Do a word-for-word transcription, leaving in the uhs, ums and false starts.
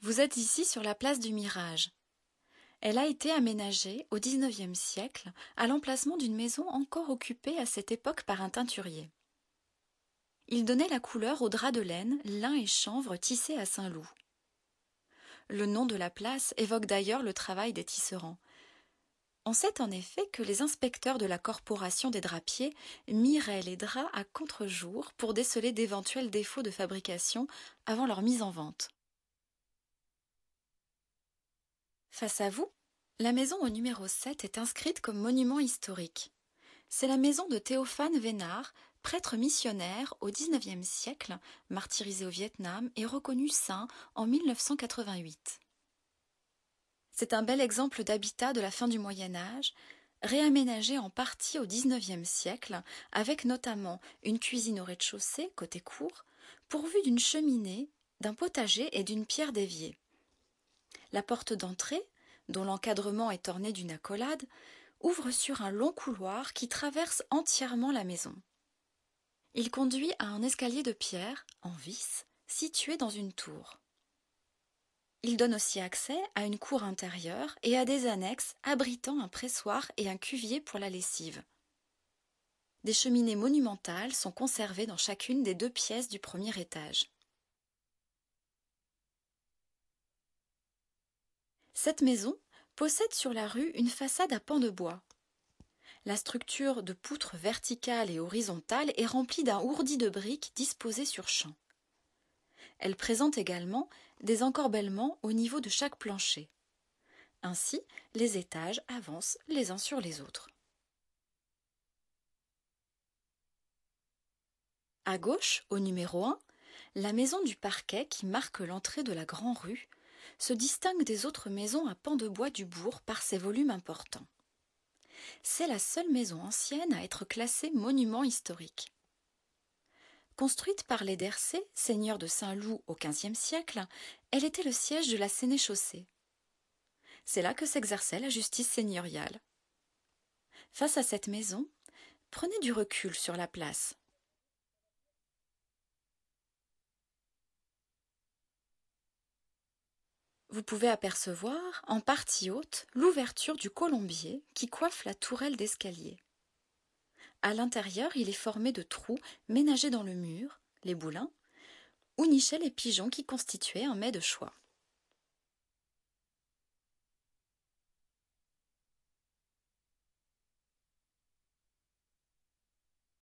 Vous êtes ici sur la place du Mirage. Elle a été aménagée au dix-neuvième siècle à l'emplacement d'une maison encore occupée à cette époque par un teinturier. Il donnait la couleur aux draps de laine, lin et chanvre tissés à Saint-Loup. Le nom de la place évoque d'ailleurs le travail des tisserands. On sait en effet que les inspecteurs de la corporation des drapiers miraient les draps à contre-jour pour déceler d'éventuels défauts de fabrication avant leur mise en vente. Face à vous, la maison au numéro sept est inscrite comme monument historique. C'est la maison de Théophane Vénard, prêtre missionnaire au dix-neuvième siècle, martyrisé au Vietnam et reconnu saint en mille neuf cent quatre-vingt-huit. C'est un bel exemple d'habitat de la fin du Moyen Âge, réaménagé en partie au dix-neuvième siècle, avec notamment une cuisine au rez-de-chaussée, côté cour, pourvue d'une cheminée, d'un potager et d'une pierre d'évier. La porte d'entrée, dont l'encadrement est orné d'une accolade, ouvre sur un long couloir qui traverse entièrement la maison. Il conduit à un escalier de pierre, en vis, situé dans une tour. Il donne aussi accès à une cour intérieure et à des annexes abritant un pressoir et un cuvier pour la lessive. Des cheminées monumentales sont conservées dans chacune des deux pièces du premier étage. Cette maison possède sur la rue une façade à pans de bois. La structure de poutres verticales et horizontales est remplie d'un ourdi de briques disposées sur champ. Elle présente également des encorbellements au niveau de chaque plancher. Ainsi, les étages avancent les uns sur les autres. À gauche, au numéro un, la maison du parquet qui marque l'entrée de la grande rue se distingue des autres maisons à pans de bois du bourg par ses volumes importants. C'est la seule maison ancienne à être classée monument historique. Construite par les Dercé, seigneurs de Saint-Loup au quinzième siècle, elle était le siège de la sénéchaussée. C'est là que s'exerçait la justice seigneuriale. Face à cette maison, prenez du recul sur la place. Vous pouvez apercevoir, en partie haute, l'ouverture du colombier qui coiffe la tourelle d'escalier. À l'intérieur, il est formé de trous ménagés dans le mur, les boulins, où nichaient les pigeons qui constituaient un mets de choix.